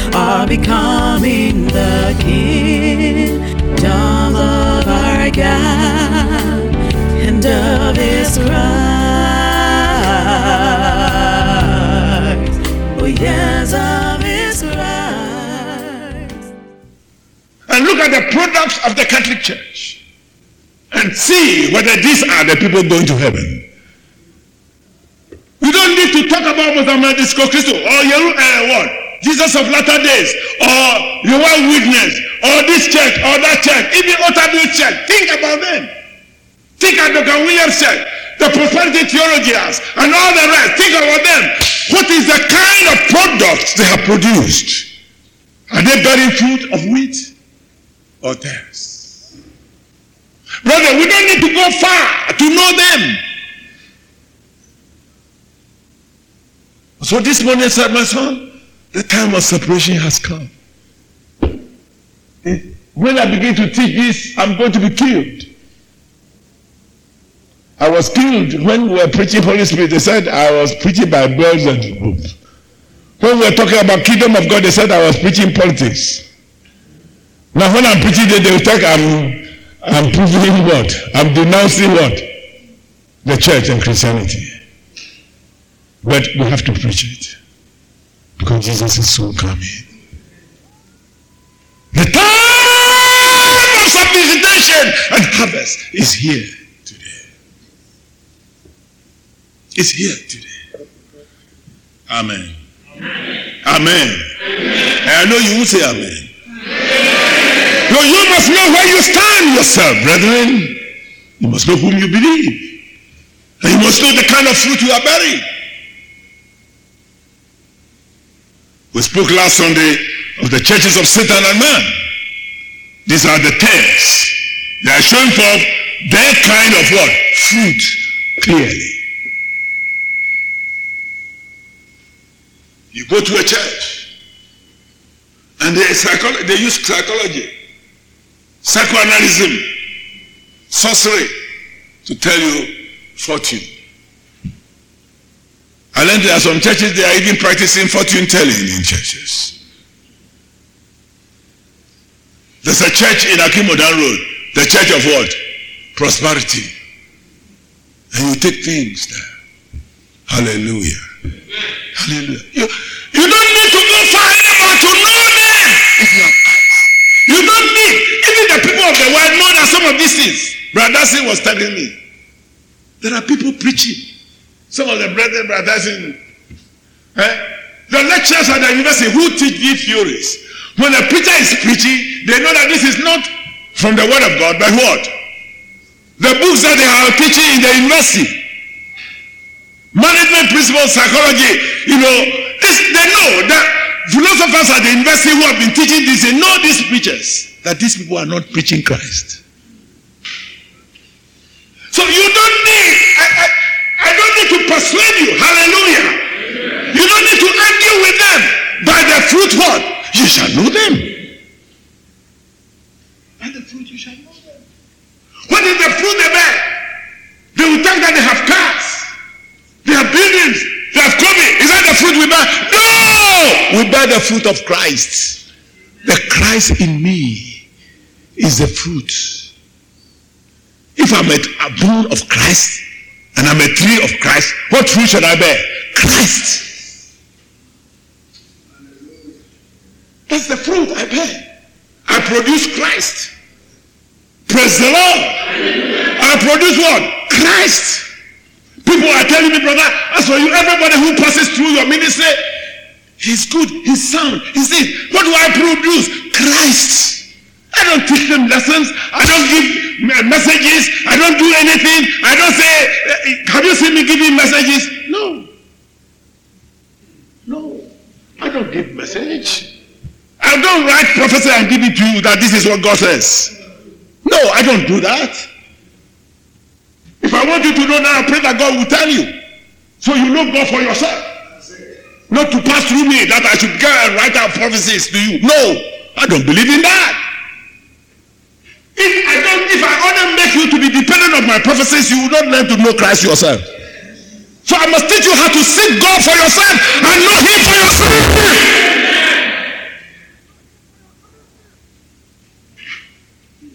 are becoming the kingdom of our God and of His Christ. Oh yes, of His Christ. And look at the products of the Catholic Church and see whether these are the people going to heaven. You don't need to talk about Muhammad Disco Christo or what? Jesus of Latter Days or Jehovah's Witness or this church or that church, even Otterville Church. Think about them. Think of Dr. Williams Church, the prosperity theologians, and all the rest. Think about them. What is the kind of products they have produced? Are they bearing fruit of wheat or tares? Brother, we don't need to go far to know them. So this morning I said, my son, the time of separation has come. When I begin to teach this, I'm going to be killed. I was killed when we were preaching Holy Spirit. They said I was preaching by birds and book. When we were talking about kingdom of God, they said I was preaching politics. Now when I'm preaching, they will think I'm proving what? I'm denouncing what? The church and Christianity. But we have to preach it. Because Jesus is soon coming. The time of substitution and harvest is here today. It's here today. Amen. Amen. And I know you will say amen. No, you must know where you stand yourself, brethren. You must know whom you believe. And you must know the kind of fruit you are bearing. We spoke last Sunday of the churches of Satan and man. These are the tares. They are showing forth their kind of what? Fruit, clearly. You go to a church and they use psychology, psychoanalysis, sorcery to tell you fortune. And then there are some churches, they are even practicing fortune telling in churches. There's a church in Akimodan Road, the church of what? Prosperity. And you take things there. Hallelujah. Hallelujah. You don't need to go far anymore to know them. If you have eyes. You don't need. Even the people of the world know that some of these things. Brother Sin was telling me. There are people preaching. Some of the brothers in the lecturers at the university who teach these theories. When a preacher is preaching, they know that this is not from the word of God, but what? The books that they are teaching in the university. Management principles, psychology, they know that philosophers at the university who have been teaching this, they know these preachers, that these people are not preaching Christ. So you don't need, I don't need to persuade you. Hallelujah. You don't need to argue with them. By the fruit what? You shall know them. By the fruit you shall know them. What is the fruit they bear? They will think that they have cars. They have buildings. They have clothing. Is that the fruit we bear? No! We bear the fruit of Christ. The Christ in me is the fruit. If I'm a bone of Christ, and I'm a tree of Christ, what fruit should I bear? Christ. That's the fruit I bear. I produce Christ. Praise the Lord. I produce what? Christ. People are telling me, brother, as for you, everybody who passes through your ministry, he's good, he's sound, he's this. What do I produce? Christ. I don't teach them lessons. I don't give messages. I don't do anything. I don't say, have you seen me giving messages? No. I don't give message. I don't write prophecy and give it to you that this is what God says. No, I don't do that. If I want you to know now, I pray that God will tell you. So you know God for yourself. Not to pass through me that I should go and write out prophecies to you. No, I don't believe in that. If I only make you to be dependent on my prophecies, you will not learn to know Christ yourself. So I must teach you how to seek God for yourself and know Him for yourself.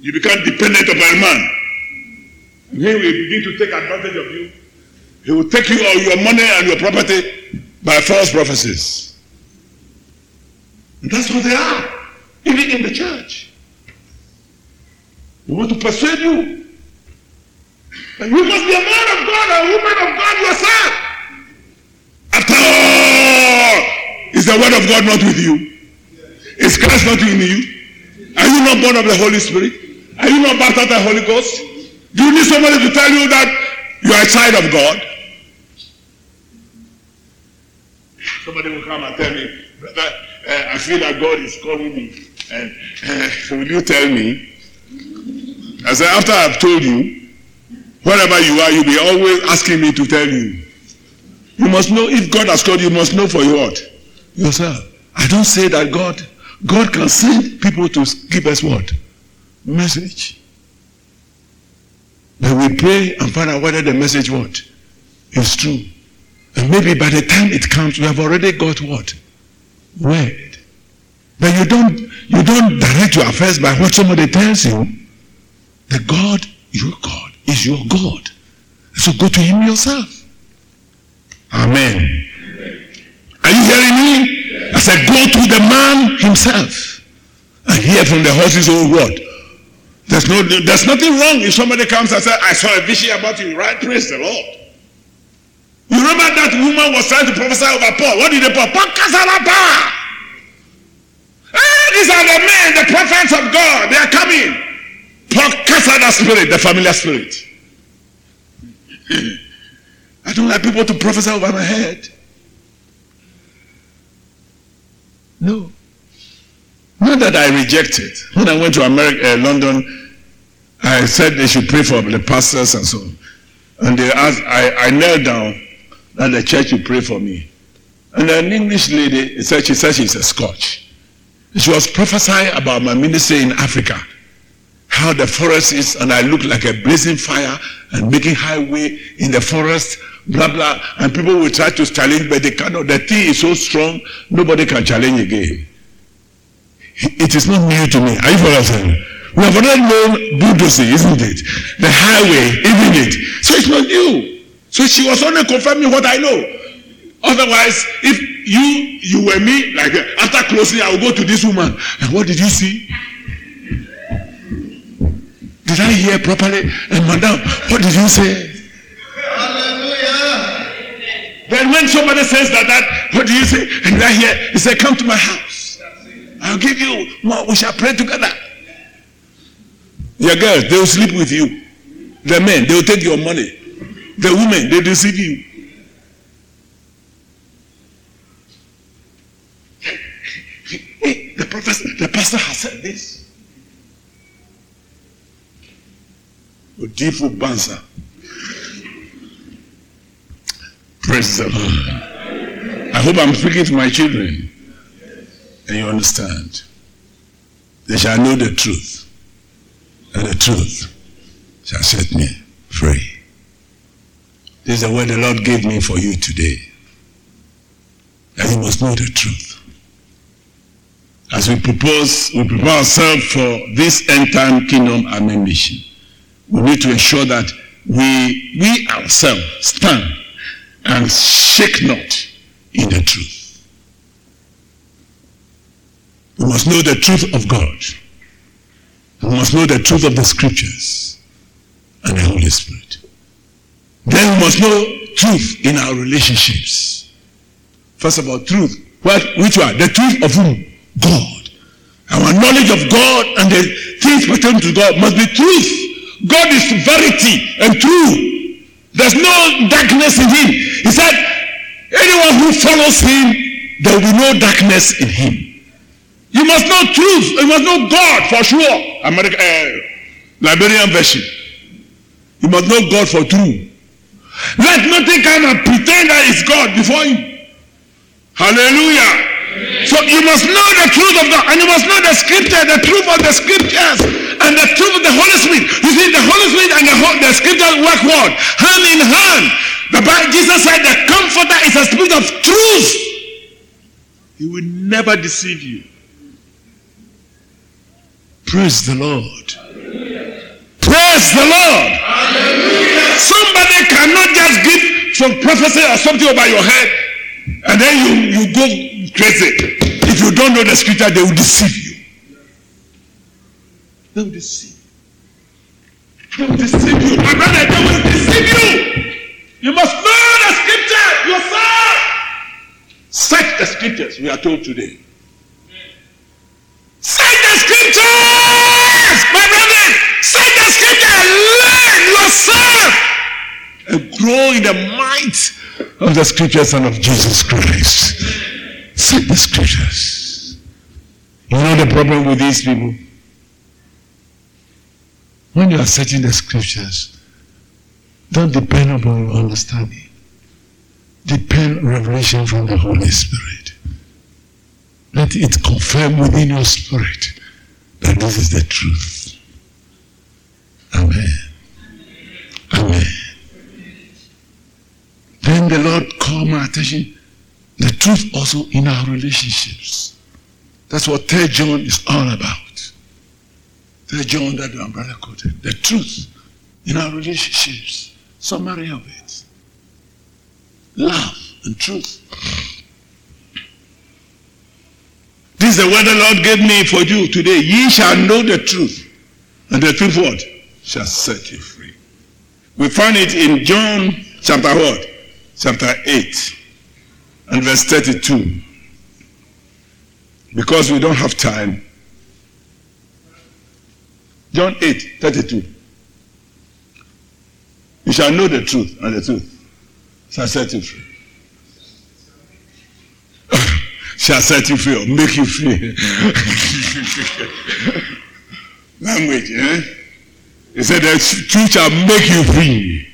You become dependent upon a man. And he will begin to take advantage of you. He will take you all your money and your property by false prophecies. And that's what they are, even in the church. They want to persuade you. And you must be a man of God or a woman of God yourself. After all, is the word of God not with you? Is Christ not in you? Are you not born of the Holy Spirit? Are you not baptized by the Holy Ghost? Do you need somebody to tell you that you are a child of God? Somebody will come and tell me, brother, I feel that God is calling me. And will you tell me? I said, after I've told you, wherever you are, you'll be always asking me to tell you. You must know, if God has called you, you must know for you what? Yourself. I don't say that God can send people to give us what? Message. But we pray and find out whether the message what? Is true. And maybe by the time it comes, you have already got what? Word. But you don't direct your affairs by what somebody tells you. The God, your God, is your God. So go to him yourself. Amen. Are you hearing me? I said, go to the man himself and hear from the horse's own word. There's nothing wrong if somebody comes and says, I saw a vision about you, right? Praise the Lord. You remember that woman was trying to prophesy over Paul. What did they Paul? These are the men, the prophets of God. They are coming. Paul cast out that spirit, the familiar spirit. I don't like people to prophesy over my head. No. Not that I rejected. When I went to London, I said they should pray for the pastors and so on. And they asked, I knelt down that the church would pray for me. And an English lady said she's a Scotch. She was prophesying about my ministry in Africa. How the forest is, and I look like a blazing fire and making highway in the forest, blah, blah. And people will try to challenge, but they cannot. The thing is so strong, nobody can challenge again. It is not new to me. Are you following? We have already known bulldozing, isn't it? The highway, even it. So it's not new. So she was only confirming what I know. Otherwise, if you were me, like after closing, I will go to this woman. And what did you see? Did I hear properly? And madam, what did you say? Hallelujah. Then when somebody says that, what do you say? And did I hear? He said, come to my house. I'll give you more. We shall pray together. Your girls, they will sleep with you. The men, they will take your money. The women, they deceive you. Hey, the pastor has said this. Odifu Bansa. Praise the Lord. I hope I'm speaking to my children. And you understand. They shall know the truth. And the truth shall set me free. This is the word the Lord gave me for you today. And you must know the truth. As we prepare ourselves for this end time kingdom amen mission, we need to ensure that we ourselves stand and shake not in the truth. We must know the truth of God. We must know the truth of the scriptures and the Holy Spirit. Then we must know truth in our relationships. First of all, truth. Which one? The truth of whom? God. Our knowledge of God and the things pertaining to God must be truth. God is verity and true. There's no darkness in him. He said, anyone who follows him, there will be no darkness in him. You must know truth. You must know God for sure. Liberian version. You must know God for true. Let nothing come and pretend that it's God before you. Hallelujah. So you must know the truth of God, and you must know the scripture, the truth of the scriptures, and the truth of the Holy Spirit. You see, the Holy Spirit and the scriptures work what? Hand in hand. The Bible, Jesus said, the Comforter is a spirit of truth. He will never deceive you. Praise the Lord. Praise the Lord. Hallelujah. Somebody cannot just give some prophecy or something over your head and then you go crazy. If you don't know the scripture, they will deceive you. They will deceive you. They will deceive you. My brother, they will deceive you. You must know the scripture yourself. Search the scriptures, we are told today. Search the scriptures, my brother. Search the scripture. Learn yourself. And grow in the might of the scriptures and of Jesus Christ. Search the scriptures. You know the problem with these people? When you are searching the scriptures, don't depend upon your understanding. Depend on revelation from the Holy Spirit. Let it confirm within your spirit that this is the truth. Amen. Amen. Then the Lord called my attention, the truth also in our relationships. That's what 3 John is all about. 3 John that the umbrella quoted. The truth in our relationships. Summary of it. Love and truth. This is the word the Lord gave me for you today. Ye shall know the truth. And the truth what? Shall set you free. We find it in John chapter what? Chapter 8 and verse 32. Because we don't have time. John 8, 32. You shall know the truth, and the truth shall set you free. Shall set you free or make you free. Language, eh? He said the truth shall make you free.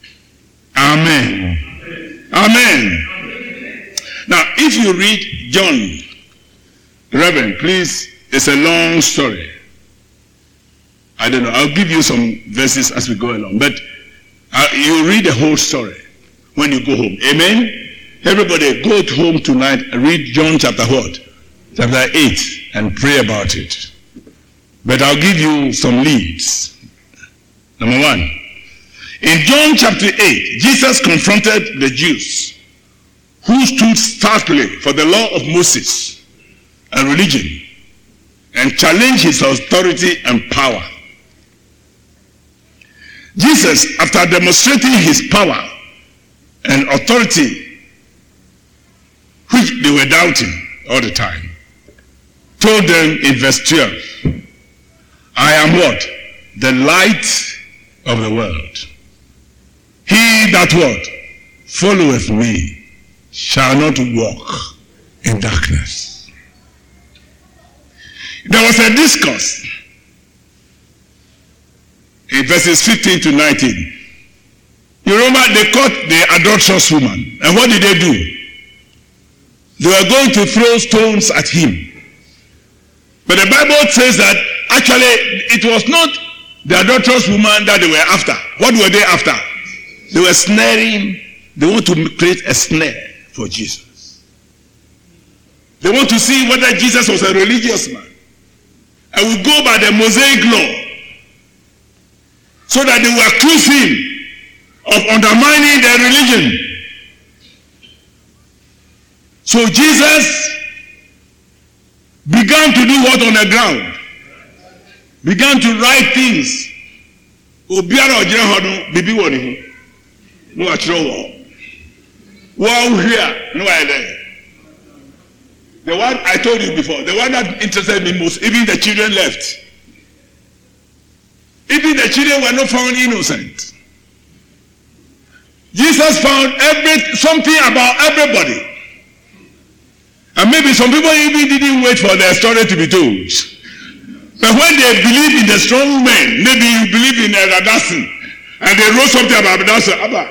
Amen. Amen. Now, if you read John, Reverend, please, it's a long story. I don't know. I'll give you some verses as we go along. But you read the whole story when you go home. Amen? Everybody go home tonight and read John chapter what? Chapter 8 and pray about it. But I'll give you some leads. Number 1. In John chapter 8, Jesus confronted the Jews who stood stoutly for the law of Moses and religion and challenged his authority and power. Jesus, after demonstrating his power and authority, which they were doubting all the time, told them in verse 12, I am what? The light of the world. He that what? Followeth me shall not walk in darkness. There was a discourse in verses 15 to 19. You remember they caught the adulterous woman. And what did they do? They were going to throw stones at him. But the Bible says that actually it was not the adulterous woman that they were after. What were they after? They were snaring. They want to create a snare for Jesus. They want to see whether Jesus was a religious man. And will go by the Mosaic law, so that they will accuse him of undermining their religion. So Jesus began to do what on the ground? Began to write things. Obiara ojira hono bibi woni ho. No achiro wo. Wow here, no I there. The one I told you before, the one that interested me most, even the children left. Even the children were not found innocent. Jesus found something about everybody. And maybe some people even didn't wait for their story to be told. But when they believe in the strong men, maybe you believe in Radassin, and they wrote something about Radassin. Abba,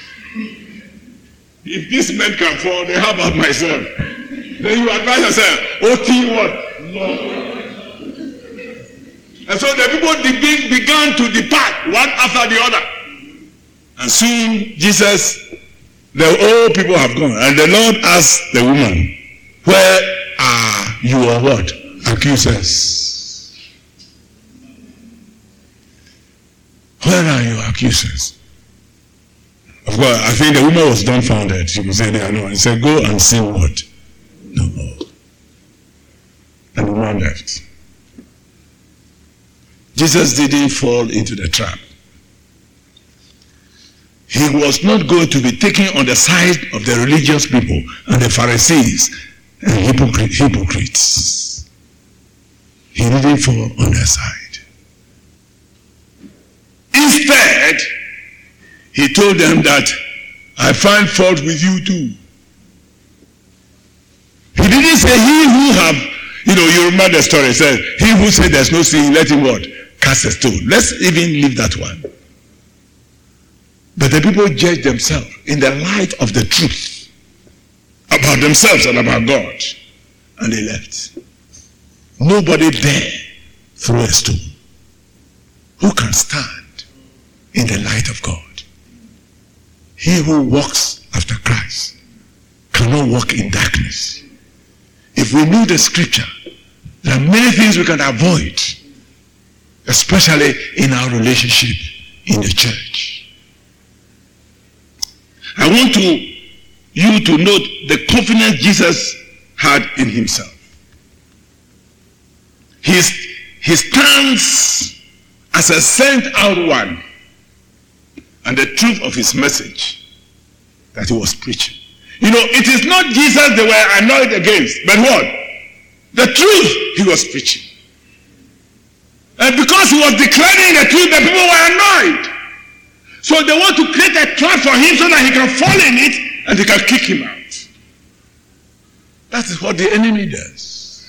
if these men can fall, then how about myself? Then you advise yourself, what? No. And so the people began to depart one after the other. And soon Jesus, the old people have gone. And the Lord asked the woman, where are your what? Accusers. Where are your accusers? Of course, I think the woman was dumbfounded. She could say they are no. He said, go and sin what? No more. And the woman left. Jesus didn't fall into the trap. He was not going to be taken on the side of the religious people and the Pharisees and hypocrites. He didn't fall on their side. Instead, he told them that I find fault with you too. He didn't say he who have, you remember the story, it said, he who said there's no sin, let him what? Cast a stone. Let's even leave that one. But the people judge themselves in the light of the truth about themselves and about God. And they left. Nobody dare throw a stone. Who can stand in the light of God? He who walks after Christ cannot walk in darkness. If we knew the scripture, there are many things we can avoid, especially in our relationship in the church. I want you to note the confidence Jesus had in himself. He stands as a sent out one, and the truth of his message that he was preaching. It is not Jesus they were annoyed against, but what? The truth he was preaching. And because he was declaring the truth, the people were annoyed. So they want to create a trap for him so that he can fall in it and they can kick him out. That is what the enemy does.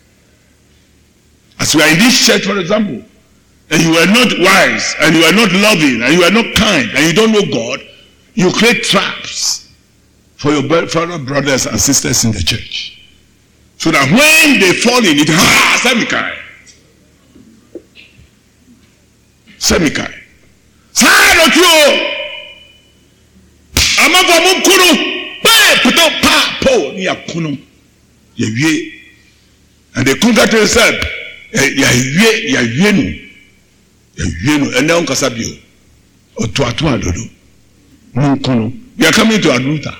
As we are in this church, for example, and you are not wise, and you are not loving, and you are not kind, and you don't know God, you create traps for your fellow brothers and sisters in the church. So that when they fall in it, Semikai. Don't you? And they contact themselves. And now Kasabio or Tuatua Dodo. We are coming to Adruta.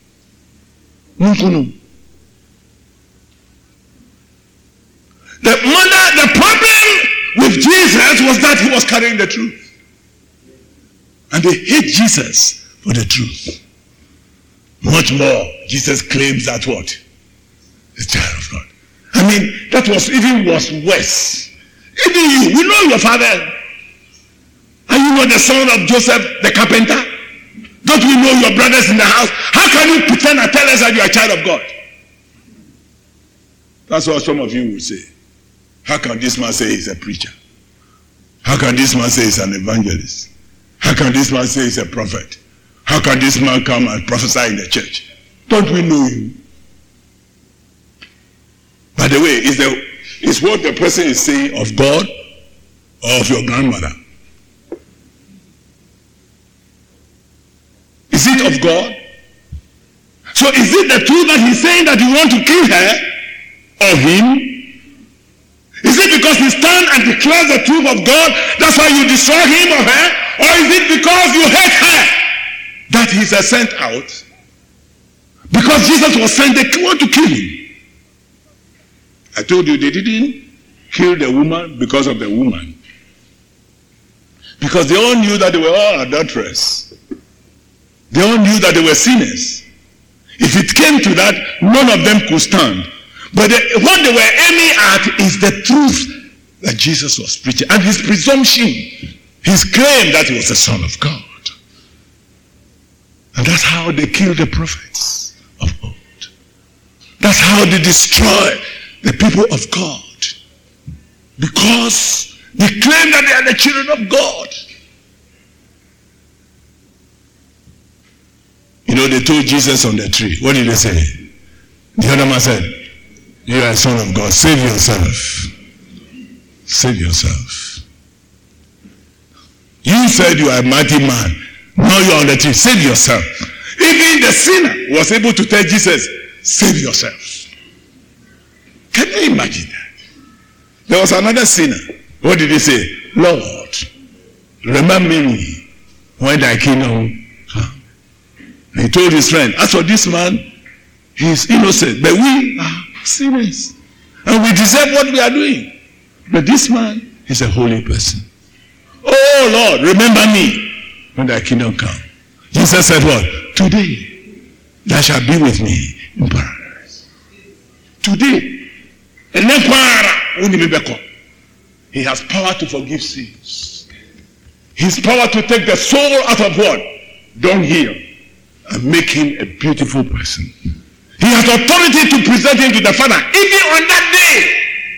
The problem with Jesus was that he was carrying the truth. And they hate Jesus for the truth. Much more, Jesus claims that what? The child of God. That was worse. Even you, we know your father. Are you not the son of Joseph, the carpenter? Don't we know your brothers in the house? How can you pretend and tell us that you are a child of God? That's what some of you will say. How can this man say he's a preacher? How can this man say he's an evangelist? How can this man say he's a prophet? How can this man come and prophesy in the church? Don't we know you? By the way, is what the person is saying of God or of your grandmother? Is it of God? So is it the truth that he's saying that you want to kill her or him? Is it because he stands and declares the truth of God, that's why you destroy him or her? Or is it because you hate her that he's sent out? Because Jesus was sent, they want to kill him. I told you they didn't kill the woman because of the woman. Because they all knew that they were all adulterers. They all knew that they were sinners. If it came to that, none of them could stand. But what they were aiming at is the truth that Jesus was preaching. And his presumption, his claim that he was the Son of God. And that's how they killed the prophets of old. That's how they destroy the people of God. Because they claim that they are the children of God. They told Jesus on the tree. What did they say? The other man said, you are a son of God. Save yourself. Save yourself. You said you are a mighty man. Now you are on the tree. Save yourself. Even the sinner was able to tell Jesus, save yourself. Can you imagine that? There was another sinner. What did he say? Lord, remember me when thy kingdom come. And he told his friend, as for this man, he is innocent, but we are sinners. And we deserve what we are doing. But this man is a holy person. Oh Lord, remember me when thy kingdom come. Jesus said what? Today, thou shalt be with me in paradise. Today. And then he has power to forgive sins. His power to take the soul out of what? Dunghill, and make him a beautiful person. He has authority to present him to the Father, even on that day.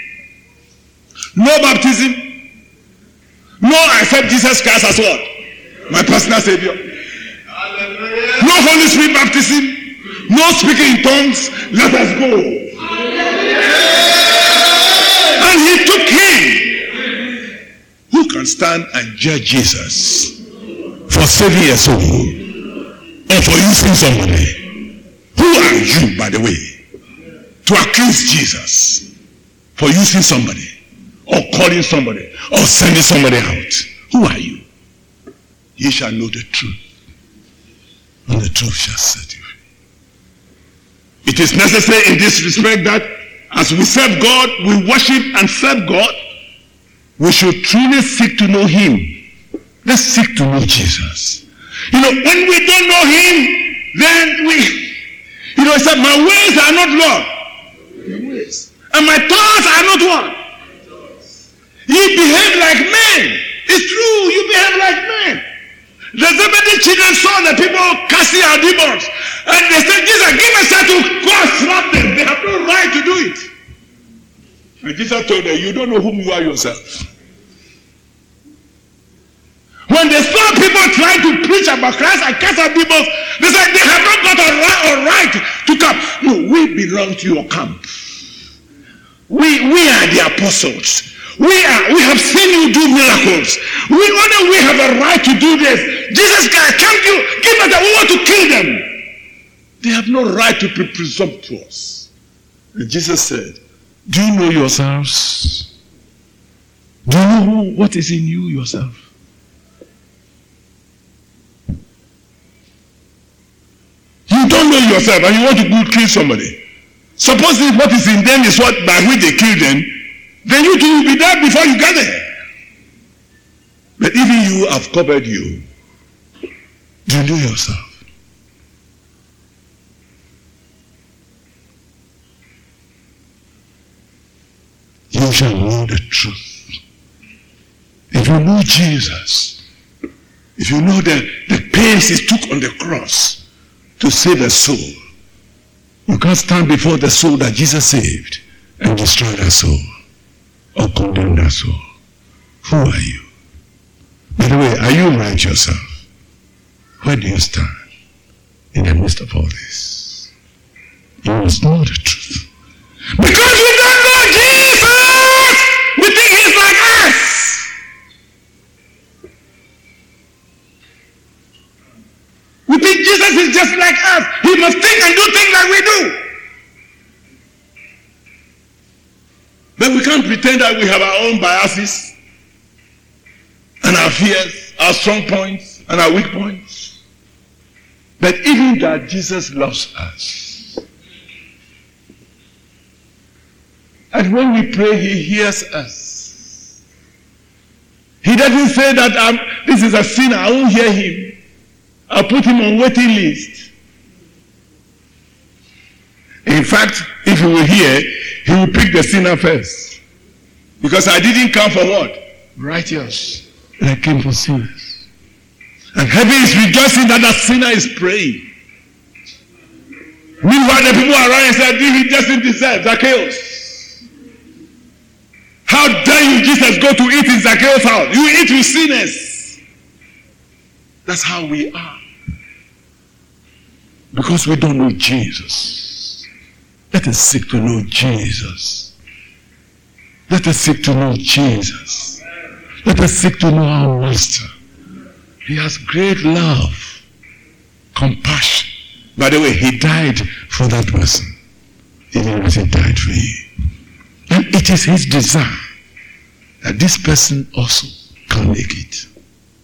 No baptism. No, I accept Jesus Christ as what? My personal Savior. No Holy Spirit baptism. No speaking in tongues. Let us go. And he took him. Who can stand and judge Jesus for saving a soul or for using somebody? Who are you, by the way, to accuse Jesus for using somebody or calling somebody or sending somebody out? Who are you? Ye shall know the truth, and the truth shall set you free. It is necessary in this respect that as we serve God, we worship and serve God, we should truly seek to know him. Let's seek to know Jesus. When we don't know him, then he said, my ways are not Lord. Your ways. And my thoughts are not what? You behave like men. It's true, you behave like men. The Zebedee children saw the people casting out demons. And they said, Jesus, give us time to go and slap them. They have no right to do it. And Jesus told them, you don't know whom you are yourself. When they saw people trying to preach about Christ and cast out demons, they said they have not got a right to come. No, we belong to your camp. We are the apostles. We have seen you do miracles. We have a right to do this. Jesus Christ, can't you give us that? We want to kill them. They have no right to be presumptuous. And Jesus said, do you know yourselves? Do you know what is in you yourself? You don't know yourself and you want to go kill somebody. Suppose what is in them is what by which they kill them, then you too will be there before you get there. But even you have covered you. Do you know yourself? You shall know the truth. If you know Jesus, if you know the pains he took on the cross to save a soul, you can't stand before the soul that Jesus saved and destroy that soul or condemn that soul. Who are you? By the way, are you right yourself? Where do you stand in the midst of all this? You must know the truth. Because we don't know Jesus! We think he's like us! We think Jesus is just like us. He must think and do things like we do. But we can't pretend that we have our own biases and our fears, our strong points and our weak points. But even that Jesus loves us. And when we pray, he hears us. He doesn't say that this is a sinner, I won't hear him. I'll put him on waiting list. In fact, if he will hear, he will pick the sinner first. Because I didn't come for what? Righteous. I came for sinners. And heaven is rejoicing that that sinner is praying. Meanwhile, the people around and said, he doesn't deserve Zacchaeus. How dare you, Jesus, go to eat in Zacchaeus' house? You eat with sinners. That's how we are. Because we don't know Jesus. Let us seek to know Jesus. Let us seek to know Jesus. Let us seek to know our Master. He has great love, compassion. By the way, he died for that person, even as he died for you. And it is his desire that this person also can make it.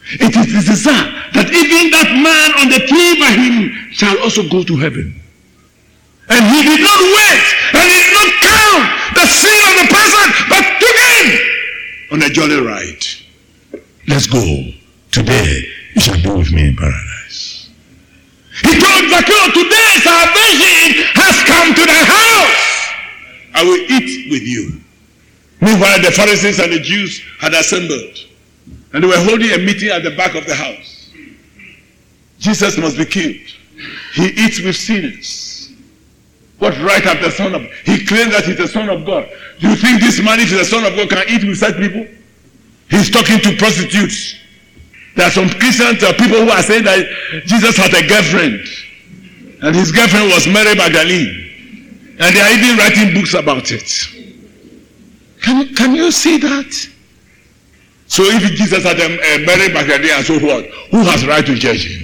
It is the desire that even that man on the tree by him shall also go to heaven. And he did not wait, and he did not count the sin of the person, but took him on a jolly ride. Let's go. Today you shall be with me in paradise. He told Zacchaeus, today salvation has come to the house. I will eat with you. Meanwhile, the Pharisees and the Jews had assembled, and they were holding a meeting at the back of the house. Jesus must be killed. He eats with sinners. What right have the Son of God? He claims that he's the Son of God. Do you think this man, if he's the Son of God, can eat with such people? He's talking to prostitutes. There are some Christians, people who are saying that Jesus had a girlfriend, and his girlfriend was Mary Magdalene, and they are even writing books about it. Can you see that? So if Jesus had a Mary Magdalene and so what, who has right to judge him?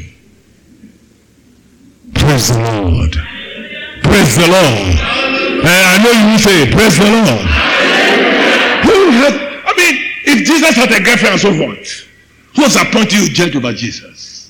Praise the Lord. Praise the Lord. I know you will say, praise the Lord. If Jesus had a girlfriend and so what, who was appointed to judge over Jesus?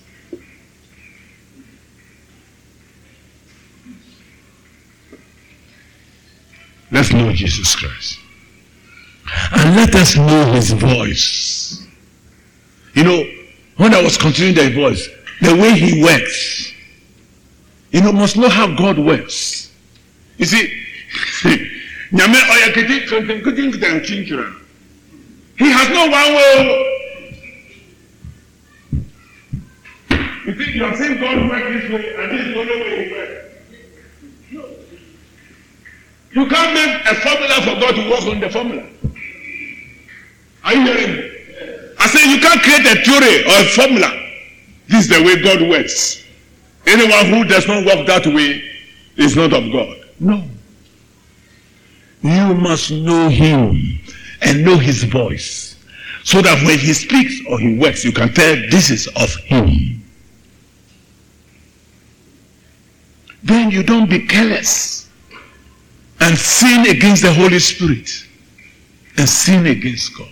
Let's know Jesus Christ. And let us know his voice. You know, when I was considering the voice, the way he works, you know, must know how God works. You see, he has no one way. You think you have seen God work this way, and this is the only way he works. No. You can't make a formula for God to work on the formula. Are you hearing me? I say you can't create a theory or a formula. This is the way God works. Anyone who does not work that way is not of God. No. You must know him and know his voice, so that when he speaks or he works, you can tell this is of him. Then you don't be careless and sin against the Holy Spirit and sin against God.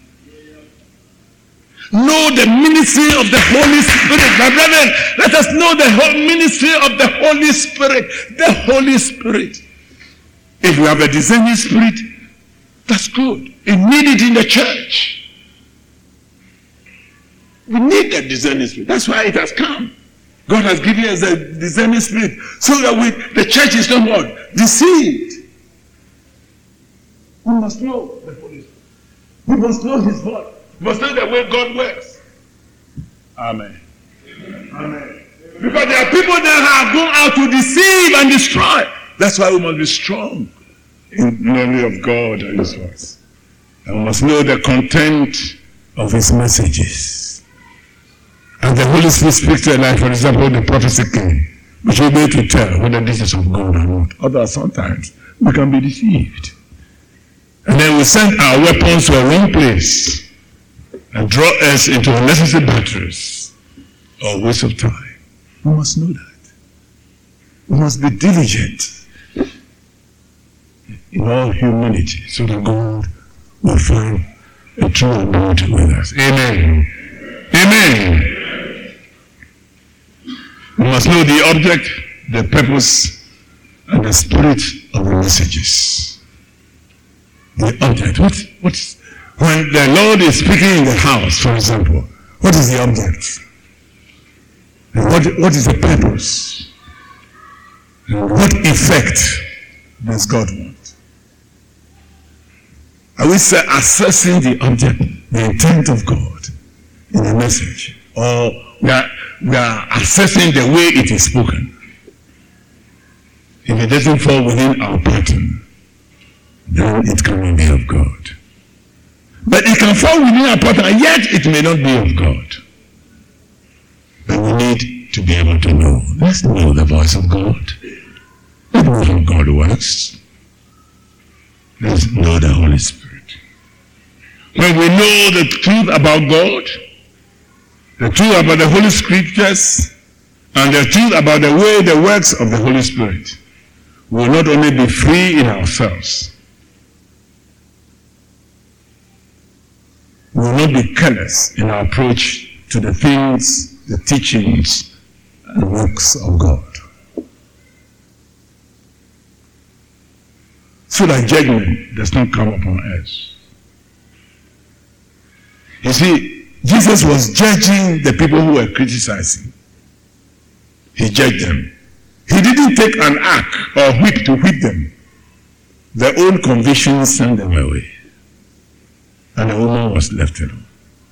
Know the ministry of the Holy Spirit. My brethren, let us know the whole ministry of the Holy Spirit. The Holy Spirit. If we have a discerning spirit, that's good. We need it in the church. We need that discerning spirit. That's why it has come. God has given us a discerning spirit so that the church is not what? Deceived. We must know the Holy Spirit. We must know his voice. We must know the way God works. Amen. Amen. Because there are people that have gone out to deceive and destroy. That's why we must be strong in memory of God and his voice. And we must know the content of his messages. And the Holy Spirit speaks to a life, for example, the prophecy came, which will be able to tell whether this is of God or not. Although sometimes we can be deceived. And then we send our weapons to a wrong place and draw us into unnecessary battles or waste of time. We must know that. We must be diligent in all humility so that God will find a true anointing with us. Amen. Amen. We must know the object, the purpose, and the spirit of the messages. The object. What's when the Lord is speaking in the house, for example, what is the object? And what is the purpose? And what effect does God want? Are we assessing the object, the intent of God in the message? Or we are assessing the way it is spoken? If it doesn't fall within our pattern, then it cannot be of God. But it can fall within our pattern, and yet it may not be of God. But we need to be able to know. Let's know the voice of God. Let's know how God works. Let's know the Holy Spirit. When we know the truth about God, the truth about the Holy Scriptures, and the truth about the way, the works of the Holy Spirit, we will not only be free in ourselves, we will not be careless in our approach to the things, the teachings, and works of God. So that judgment does not come upon us. You see, Jesus was judging the people who were criticizing. He judged them. He didn't take an axe or whip to whip them. Their own convictions sent them away. And the woman was left alone.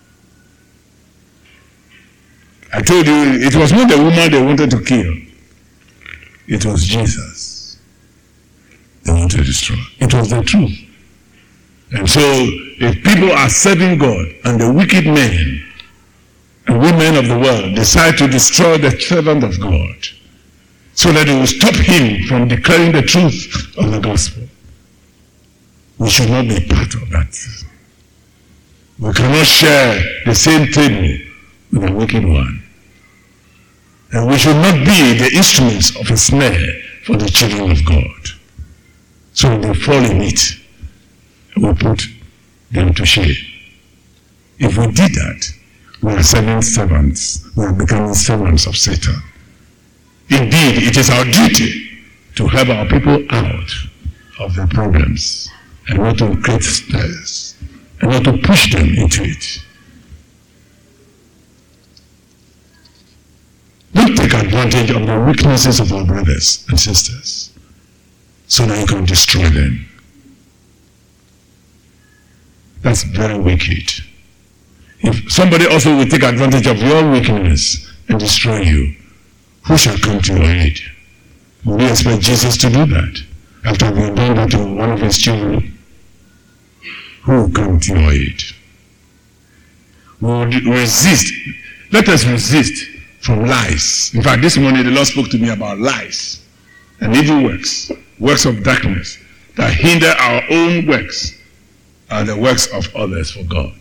I told you, it was not the woman they wanted to kill. It was Jesus they wanted to destroy. It was the truth. And so, if people are serving God and the wicked men and women of the world decide to destroy the servant of God so that it will stop him from declaring the truth of the gospel, we should not be part of that. We cannot share the same table with the wicked one. And we should not be the instruments of a snare for the children of God. So they fall in it, and we put them to shame. If we did that, we are serving servants. We are becoming servants of Satan. Indeed, it is our duty to help our people out of their problems and not to create snares and not to push them into it. Don't take advantage of the weaknesses of our brothers and sisters so that you can destroy them. That's very wicked. If somebody also will take advantage of your weakness and destroy you, who shall come to your aid? Will we expect Jesus to do that after having done that to one of his children? Who will come to your aid? We will resist. Let us resist from lies. In fact, this morning the Lord spoke to me about lies and evil works, works of darkness that hinder our own works and the works of others for God.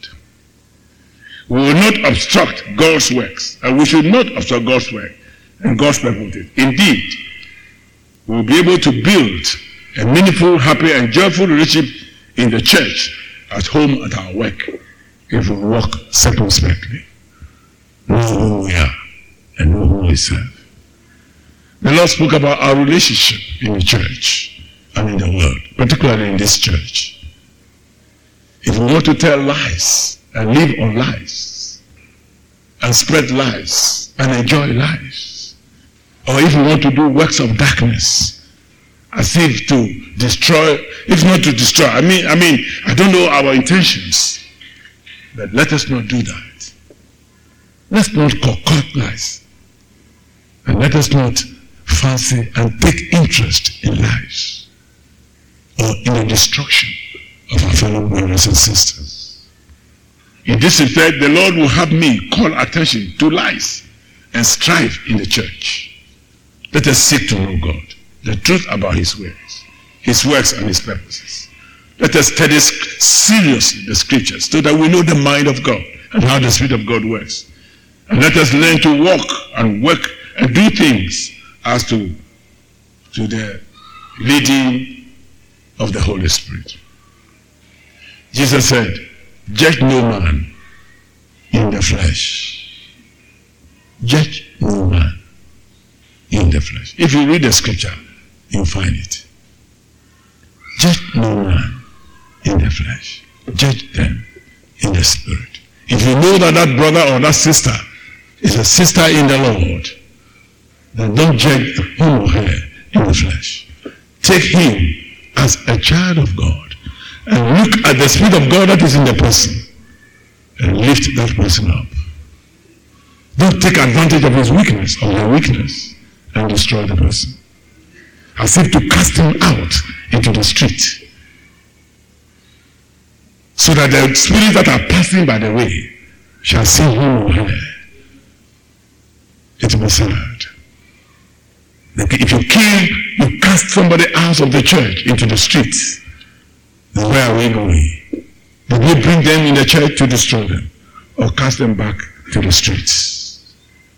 We will not obstruct God's works, and we should not obstruct God's work and God's purposes. Indeed, we will be able to build a meaningful, happy, and joyful relationship in the church, at home, at our work, if we walk circumspectly, know who we are, and know who we serve. The Lord spoke about our relationship in the church and in the world, particularly in this church. If we want to tell lies and live on lies and spread lies and enjoy lies, or if we want to do works of darkness as if to destroy, if not to destroy, I mean, I don't know our intentions, but let us not do that. Let's not concoct lies, and let us not fancy and take interest in lies or in the destruction of our fellow brothers and sisters. In this respect, the Lord will have me call attention to lies and strife in the church. Let us seek to know God, the truth about his works and his purposes. Let us study seriously the scriptures so that we know the mind of God and how the Spirit of God works. And let us learn to walk and work and do things as to the leading of the Holy Spirit. Jesus said, judge no man in the flesh. Judge no man in the flesh. If you read the scripture, you'll find it. Judge no man in the flesh. Judge them in the spirit. If you know that that brother or that sister is a sister in the Lord, then don't judge him or her in the flesh. Take him as a child of God and look at the Spirit of God that is in the person and lift that person up. Don't take advantage of his weakness or their weakness and destroy the person, as if to cast him out into the street, so that the spirits that are passing by the way shall see him or her. It will be sad. If you kill, you cast somebody out of the church into the streets, then where are we going? Did we bring them in the church to destroy them, or cast them back to the streets?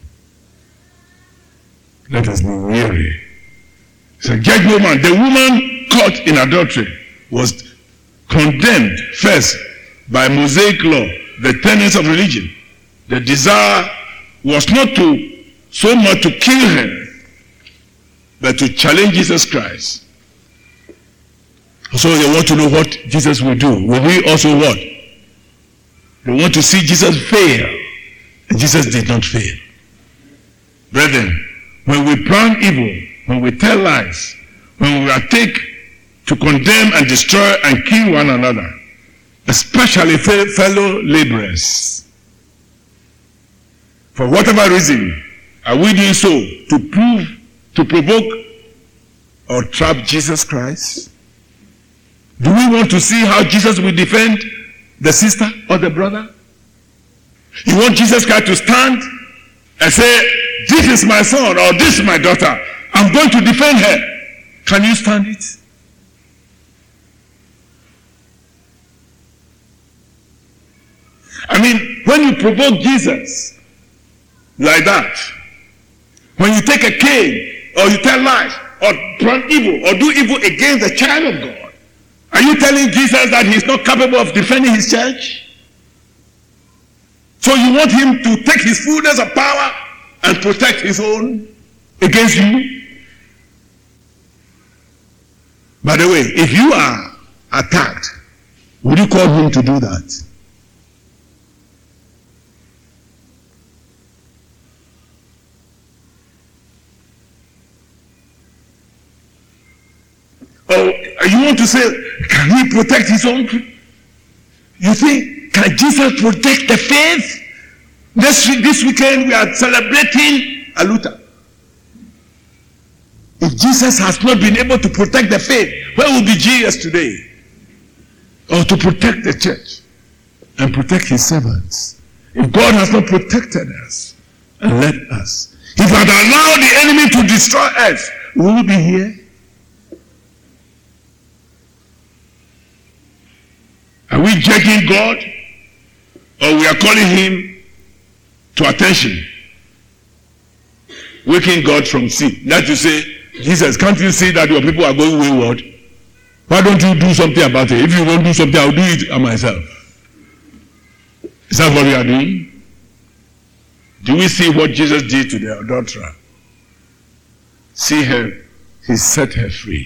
Let us be weary. So, judge no man. The woman caught in adultery was condemned first by Mosaic law, the tenets of religion, The desire was not to so much to kill him, but to challenge Jesus Christ. So they want to know what Jesus will do. Will he also what? They want to see Jesus fail. And Jesus did not fail. Brethren, when we plan evil, when we tell lies, when we undertake to condemn and destroy and kill one another, especially fellow laborers, for whatever reason, are we doing so to provoke or trap Jesus Christ? Do we want to see how Jesus will defend the sister or the brother? You want Jesus Christ to stand and say, this is my son or this is my daughter, I'm going to defend her. Can you stand it? I mean, when you provoke Jesus like that, when you take a cane or you tell lies or plan evil or do evil against the child of God, are you telling Jesus that he's not capable of defending his church? So you want him to take his fullness of power and protect his own against you? By the way, if you are attacked, would you call him to do that? Or you want to say, can he protect his own? You think, can Jesus protect the faith? This weekend we are celebrating Aluta. If Jesus has not been able to protect the faith, where will be Jesus today? Or to protect the church and protect his servants? If God has not protected us and led us, if he had allowed the enemy to destroy us, will we be here? Are we judging God, or we are calling him to attention? Waking God from sleep. That you say, Jesus, can't you see that your people are going wayward? Why don't you do something about it? If you don't do something, I'll do it myself. Is that what we are doing? Do we see what Jesus did to the adulterer? See her, he set her free.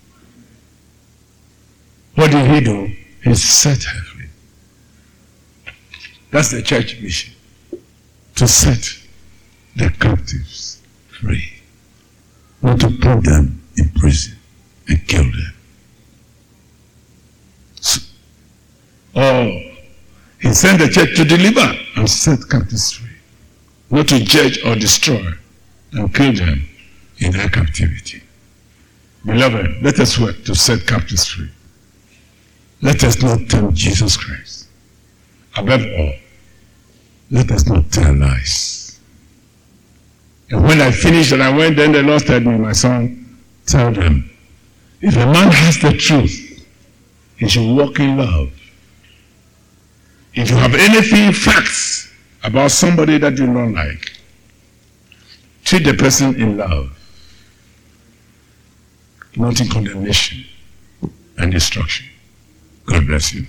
What did he do? He set her free. That's the church mission. To set the captives free. Not to put them in prison and kill them. So, he sent the church to deliver and set captives free. Not to judge or destroy and kill them in their captivity. Beloved, let us work to set captives free. Let us not tempt Jesus Christ. Above all, let us not tell lies. And when I finished and I went, then the Lord said to me, my son, tell them, if a man has the truth, he should walk in love. If you have anything, facts about somebody that you don't like, treat the person in love, not in condemnation and destruction. God bless you.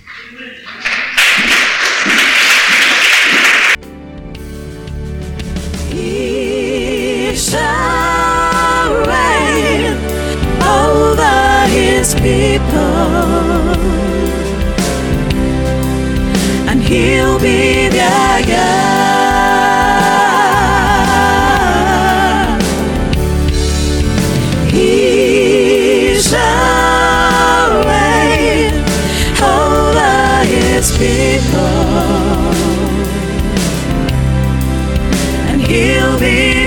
He shall reign over his people, and he'll be their God. He shall reign over his people, and he'll be